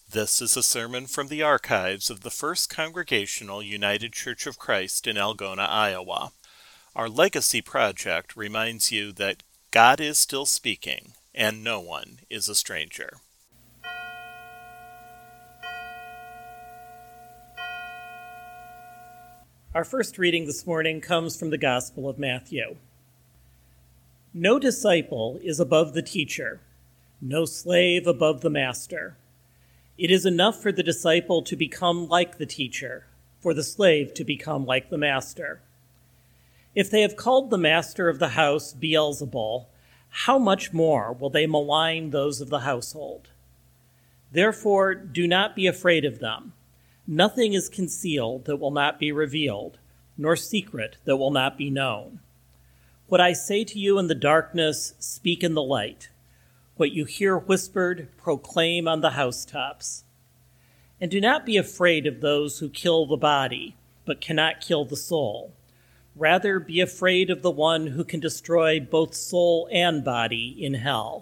This is a sermon from the archives of the First Congregational United Church of Christ in Algona, Iowa. Our Legacy Project reminds you that God is still speaking, and no one is a stranger. Our first reading this morning comes from the Gospel of Matthew. No disciple is above the teacher, no slave above the master. It is enough for the disciple to become like the teacher, for the slave to become like the master. If they have called the master of the house Beelzebul, how much more will they malign those of the household? Therefore, do not be afraid of them. Nothing is concealed that will not be revealed, nor secret that will not be known. What I say to you in the darkness, speak in the light. What you hear whispered, proclaim on the housetops. And do not be afraid of those who kill the body, but cannot kill the soul. Rather, be afraid of the one who can destroy both soul and body in hell.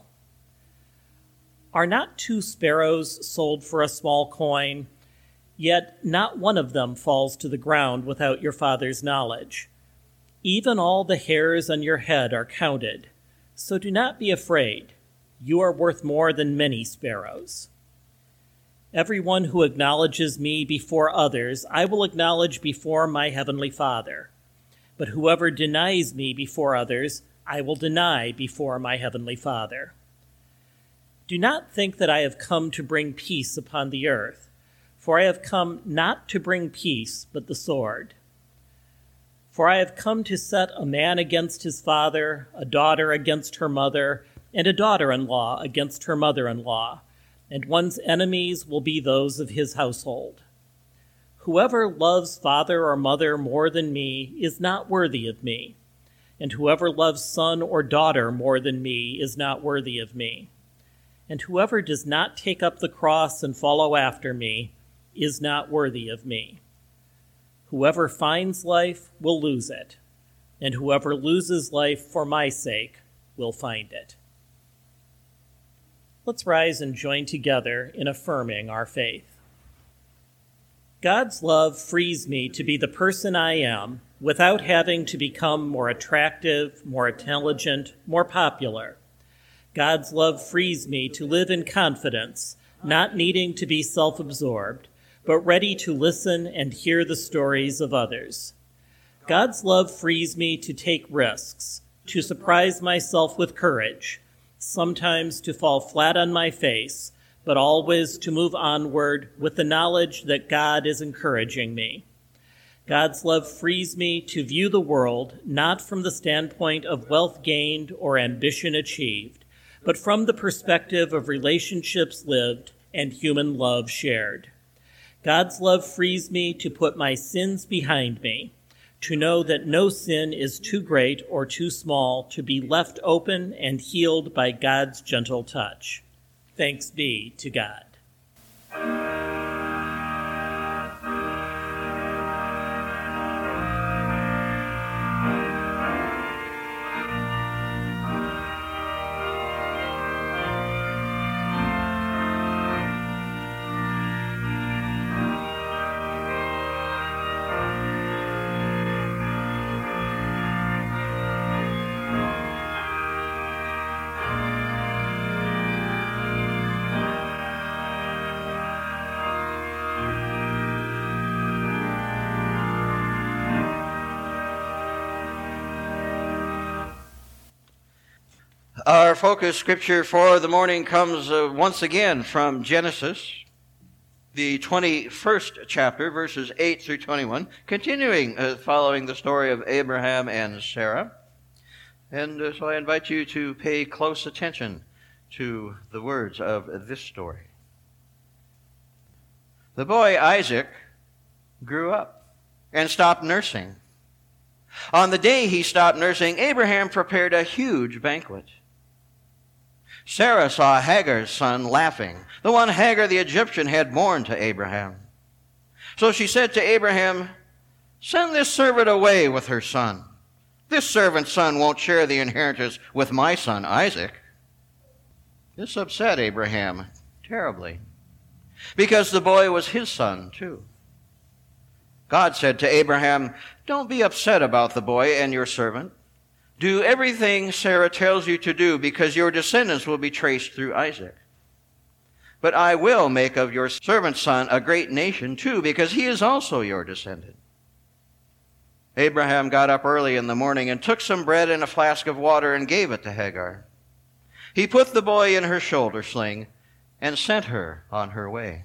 Are not 2 sparrows sold for a small coin? Yet not one of them falls to the ground without your Father's knowledge. Even all the hairs on your head are counted. So do not be afraid. You are worth more than many sparrows. Everyone who acknowledges me before others, I will acknowledge before my heavenly Father. But whoever denies me before others, I will deny before my heavenly Father. Do not think that I have come to bring peace upon the earth, for I have come not to bring peace, but the sword. For I have come to set a man against his father, a daughter against her mother, and a daughter-in-law against her mother-in-law, and one's enemies will be those of his household. Whoever loves father or mother more than me is not worthy of me, and whoever loves son or daughter more than me is not worthy of me. And whoever does not take up the cross and follow after me is not worthy of me. Whoever finds life will lose it, and whoever loses life for my sake will find it. Let's rise and join together in affirming our faith. God's love frees me to be the person I am without having to become more attractive, more intelligent, more popular. God's love frees me to live in confidence, not needing to be self-absorbed, but ready to listen and hear the stories of others. God's love frees me to take risks, to surprise myself with courage, sometimes to fall flat on my face, but always to move onward with the knowledge that God is encouraging me. God's love frees me to view the world not from the standpoint of wealth gained or ambition achieved, but from the perspective of relationships lived and human love shared. God's love frees me to put my sins behind me, to know that no sin is too great or too small to be left open and healed by God's gentle touch. Thanks be to God. Our focus scripture for the morning comes once again from Genesis, the 21st chapter, verses 8 through 21, continuing following the story of Abraham and Sarah. And so I invite you to pay close attention to the words of this story. The boy Isaac grew up and stopped nursing. On the day he stopped nursing, Abraham prepared a huge banquet. Sarah saw Hagar's son laughing, the one Hagar the Egyptian had borne to Abraham. So she said to Abraham, "Send this servant away with her son. This servant's son won't share the inheritance with my son Isaac." This upset Abraham terribly. because the boy was his son too. God said to Abraham, "Don't be upset about the boy and your servant. Do everything Sarah tells you to do, because your descendants will be traced through Isaac. But I will make of your servant's son a great nation too, because he is also your descendant." Abraham got up early in the morning and took some bread and a flask of water and gave it to Hagar. He put the boy in her shoulder sling and sent her on her way.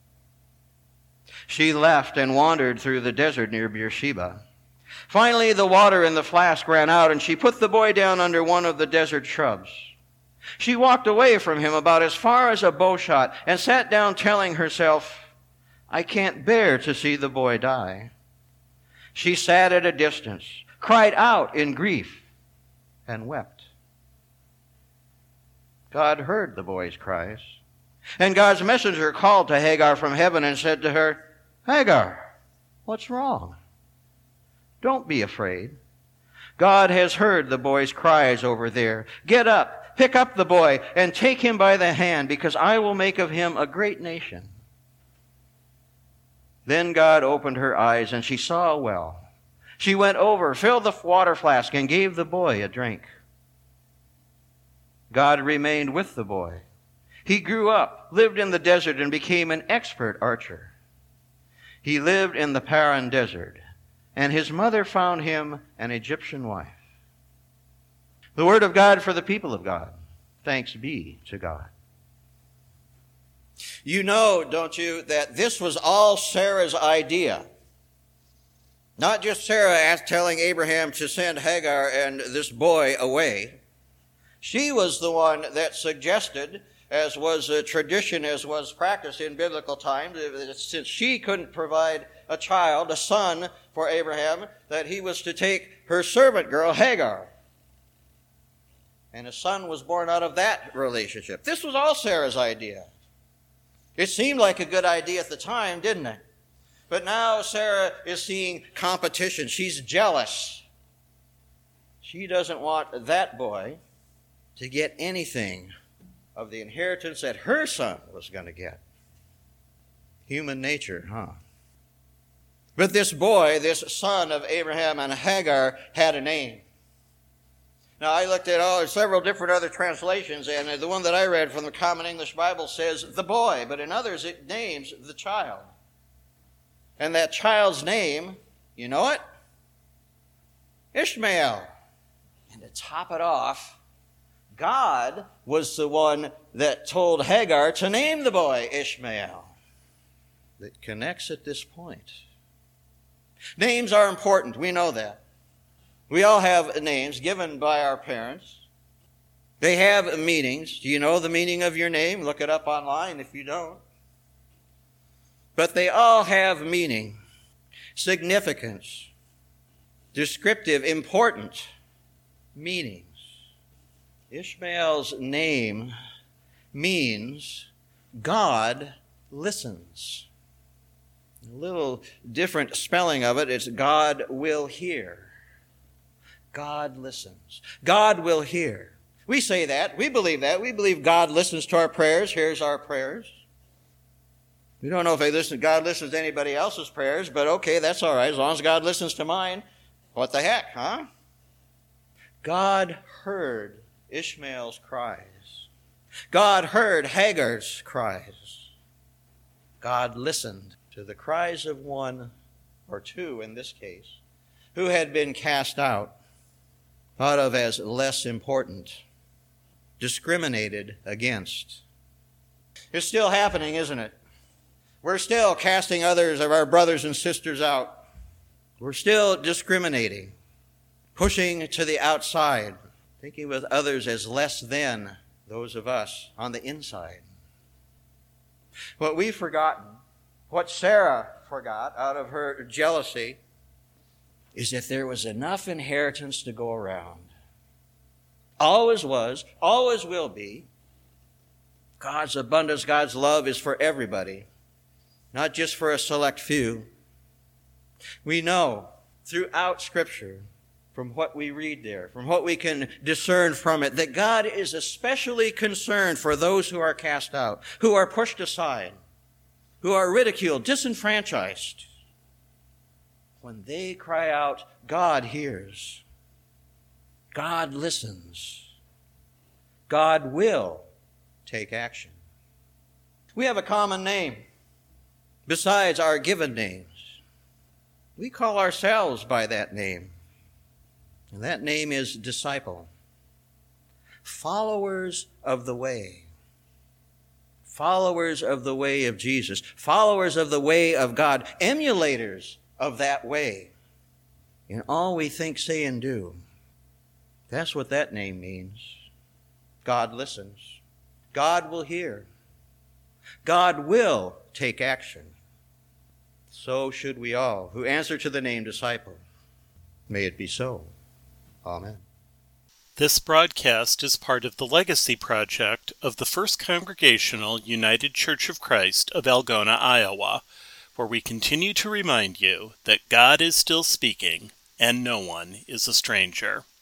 She left and wandered through the desert near Beersheba. Finally, the water in the flask ran out, and she put the boy down under one of the desert shrubs. She walked away from him about as far as a bow shot and sat down, telling herself, "I can't bear to see the boy die." She sat at a distance, cried out in grief, and wept. God heard the boy's cries, and God's messenger called to Hagar from heaven and said to her, "Hagar, what's wrong? Don't be afraid. God has heard the boy's cries over there. Get up, pick up the boy, and take him by the hand, because I will make of him a great nation." Then God opened her eyes, and she saw a well. She went over, filled the water flask, and gave the boy a drink. God remained with the boy. He grew up, lived in the desert, and became an expert archer. He lived in the Paran desert, and his mother found him an Egyptian wife. The word of God for the people of God. Thanks be to God. You know, don't you, that this was all Sarah's idea. Not just Sarah telling Abraham to send Hagar and this boy away. She was the one that suggested, as was a tradition, as was practiced in biblical times, since she couldn't provide a child, a son for Abraham, that he was to take her servant girl, Hagar. And a son was born out of that relationship. This was all Sarah's idea. It seemed like a good idea at the time, didn't it? But now Sarah is seeing competition. She's jealous. She doesn't want that boy to get anything of the inheritance that her son was going to get. Human nature, huh? But this boy, this son of Abraham and Hagar, had a name. Now, I looked at several different other translations, and the one that I read from the Common English Bible says the boy, but in others it names the child. And that child's name, you know it? Ishmael. And to top it off, God was the one that told Hagar to name the boy Ishmael. That connects at this point. Names are important. We know that. We all have names given by our parents. They have meanings. Do you know the meaning of your name? Look it up online if you don't. But they all have meaning, significance, descriptive, important meanings. Ishmael's name means God listens. A little different spelling of it is God will hear. God listens. God will hear. We say that. We believe that. We believe God listens to our prayers, hears our prayers. We don't know if God listens to anybody else's prayers, but okay, that's all right. As long as God listens to mine, what the heck, huh? God heard Ishmael's cries. God heard Hagar's cries. God listened to the cries of one, or two in this case, who had been cast out, thought of as less important, discriminated against. It's still happening, isn't it? We're still casting others of our brothers and sisters out. We're still discriminating, pushing to the outside, thinking of others as less than those of us on the inside. What we've forgotten, what Sarah forgot out of her jealousy, is that there was enough inheritance to go around. Always was, always will be. God's abundance, God's love is for everybody, not just for a select few. We know throughout Scripture, from what we read there, from what we can discern from it, that God is especially concerned for those who are cast out, who are pushed aside, who are ridiculed, disenfranchised, when they cry out, God hears, God listens, God will take action. We have a common name besides our given names. We call ourselves by that name, and that name is disciple, followers of the way. Followers of the way of Jesus, followers of the way of God, emulators of that way in all we think, say, and do. That's what that name means. God listens. God will hear. God will take action. So should we all who answer to the name disciple. May it be so. Amen. This broadcast is part of the Legacy Project of the First Congregational United Church of Christ of Algona, Iowa, where we continue to remind you that God is still speaking and no one is a stranger.